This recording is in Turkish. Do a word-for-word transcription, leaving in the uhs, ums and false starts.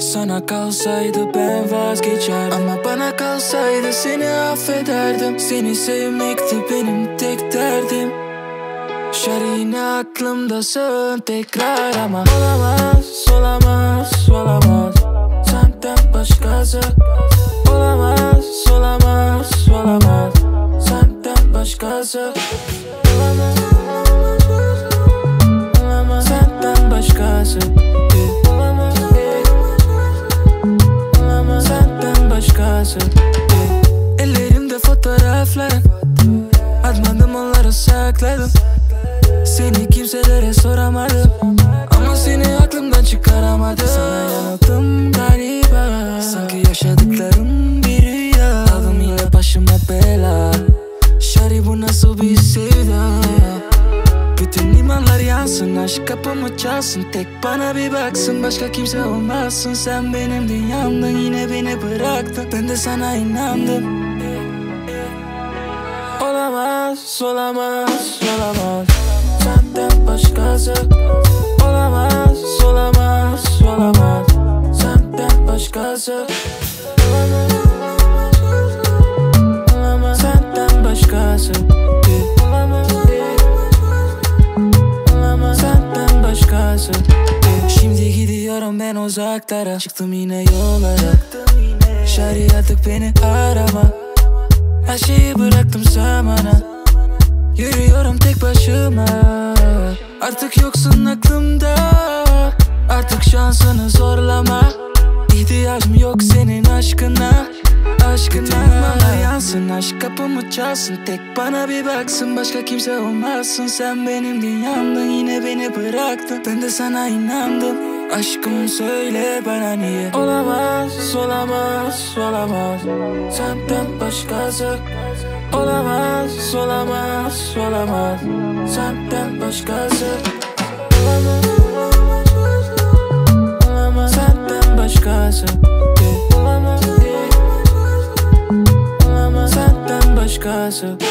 Sana kalsaydı ben vazgeçerdim, ama bana kalsaydı seni affederdim. Seni sevmekti benim tek derdim. Şer yine aklımdasın tekrar, ama olamaz, olamaz, olamaz senden başkası. Olamaz, olamaz, olamaz senden başkası. Olamaz, olamaz senden başkası. Olamaz, olamaz senden başkası. Ellerimde fotoğrafların, atmadım onları sakladım. Seni kimselere soramadım, ama seni aklımdan çıkaramadım. Sana yanıldım galiba, sanki yaşadıklarım bir rüya. Aldım yine başıma bela. Şari bu nasıl bir sevda? Bütün limanlar yansın, aşk kapımı çalsın. Tek bana bir baksın, başka kimse olmazsın. Sen benim dünyamdın, yine beni bıraktın. Ben de sana inandım. Olamaz, olamaz, olamaz senden başkası. Olamaz, olamaz, olamaz senden başkası. Olamaz, olamaz senden başkası. Olamaz, olamaz senden başkası. Şimdi gidiyorum ben uzaklara, çıktım yine yollara. Şari artık beni arama, her şeyi bıraktım zamana. Yürüyorum tek başıma, artık yoksun aklımda. Artık şansını zorlama, İhtiyacım yok senin aşkına. Aşkına limanlar yansın, aşk kapımı çalsın. Tek bana bir baksın, başka kimse olmazsın. Sen benim dünyamdın, yine beni bıraktın. Ben de sana inandım. Aşkım söyle bana niye? Olamaz, olamaz, olamaz senden başkası. Olamaz, olamaz, olamaz senden başkası. Olamaz, olamaz senden başkası. Olamaz, olamaz senden başkası.